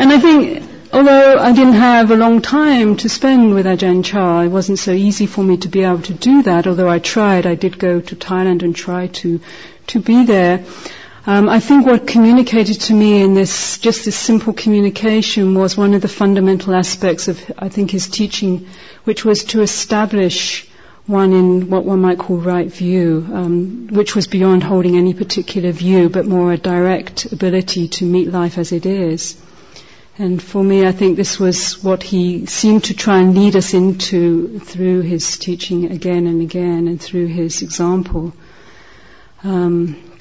And I think, although I didn't have a long time to spend with Ajahn Chah, it wasn't so easy for me to be able to do that, although I tried. I did go to Thailand and try to be there. I think what communicated to me in this simple communication was one of the fundamental aspects of, I think, his teaching, which was to establish one in what one might call right view, which was beyond holding any particular view, but more a direct ability to meet life as it is. And for me, I think this was what he seemed to try and lead us into through his teaching again and again, and through his example.